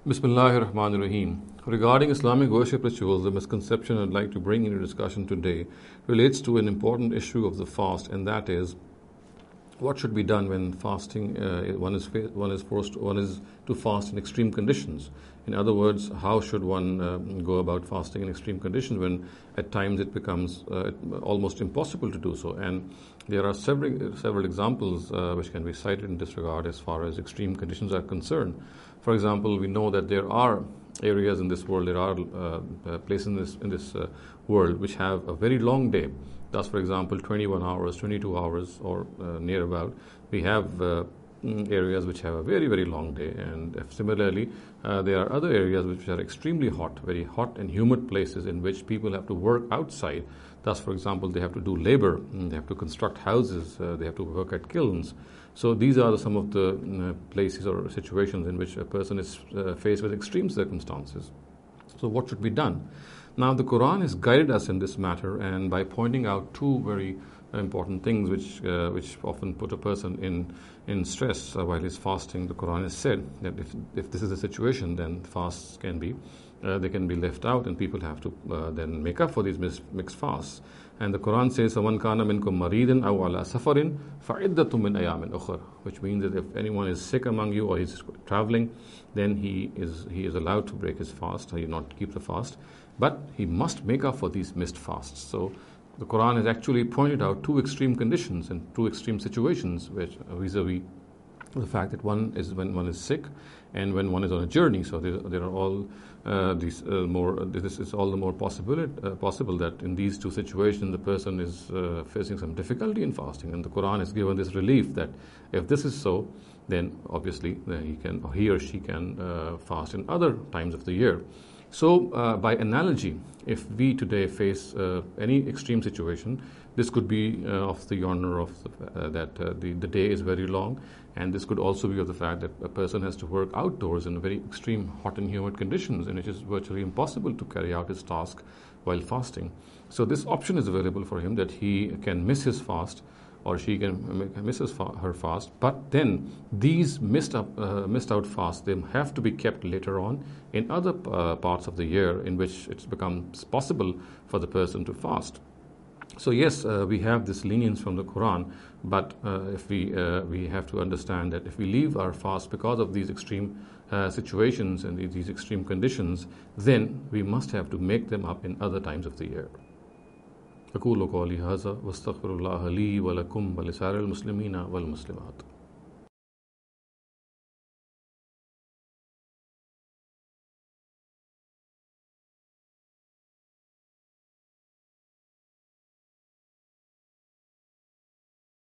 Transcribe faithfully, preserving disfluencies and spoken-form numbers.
Bismillahir Rahmanir Rahim. Regarding Islamic worship rituals, the misconception I'd like to bring into discussion today relates to an important issue of the fast, and that is what should be done when fasting. Uh, one is one is forced one is to fast in extreme conditions. In other words, how should one uh, go about fasting in extreme conditions when at times it becomes uh, almost impossible to do so? And there are several several examples uh, which can be cited in this regard as far as extreme conditions are concerned. For example, we know that there are areas in this world, there are uh, uh, places in this in this uh, world which have a very long day. Thus, for example, twenty-one hours, twenty-two hours, or uh, near about. We have uh, areas which have a very, very long day, and if similarly, uh, there are other areas which are extremely hot, very hot and humid places in which people have to work outside. Thus, for example, they have to do labor, they have to construct houses, uh, they have to work at kilns. So these are some of the uh, places or situations in which a person is uh, faced with extreme circumstances. So what should be done? Now, the Quran has guided us in this matter, and by pointing out two very important things which uh, which often put a person in in stress uh, while he's fasting. The Quran has said that if if this is the situation, then fasts can be uh, they can be left out, and people have to uh, then make up for these mis- mixed fasts. And the Quran says, "Waman kana minkum maridan aw ala safarin fa'iddatun min ayamin ukhra," which means that if anyone is sick among you or he's traveling, then he is he is allowed to break his fast, or he not keep the fast, but he must make up for these missed fasts. So the Quran has actually pointed out two extreme conditions and two extreme situations, which uh, vis-a-vis the fact that one is when one is sick and when one is on a journey. So there, there are all uh, these uh, more. Uh, this is all the more possible uh, possible that in these two situations the person is uh, facing some difficulty in fasting, and the Quran has given this relief that if this is so, then obviously uh, he can or he or she can uh, fast in other times of the year. So, uh, by analogy, if we today face uh, any extreme situation, this could be uh, of the honor of the, uh, that uh, the, the day is very long, and this could also be of the fact that a person has to work outdoors in very extreme hot and humid conditions, in which it is virtually impossible to carry out his task while fasting. So this option is available for him, that he can miss his fast, or she can miss her fast, but then these missed up, uh, missed out fasts, they have to be kept later on in other uh, parts of the year in which it becomes possible for the person to fast. So yes, uh, we have this lenience from the Quran, but uh, if we uh, we have to understand that if we leave our fast because of these extreme uh, situations and these extreme conditions, then we must have to make them up in other times of the year. أقول قولي هذا واستغفر الله لي ولكم ولسائر المسلمين والمسلمات.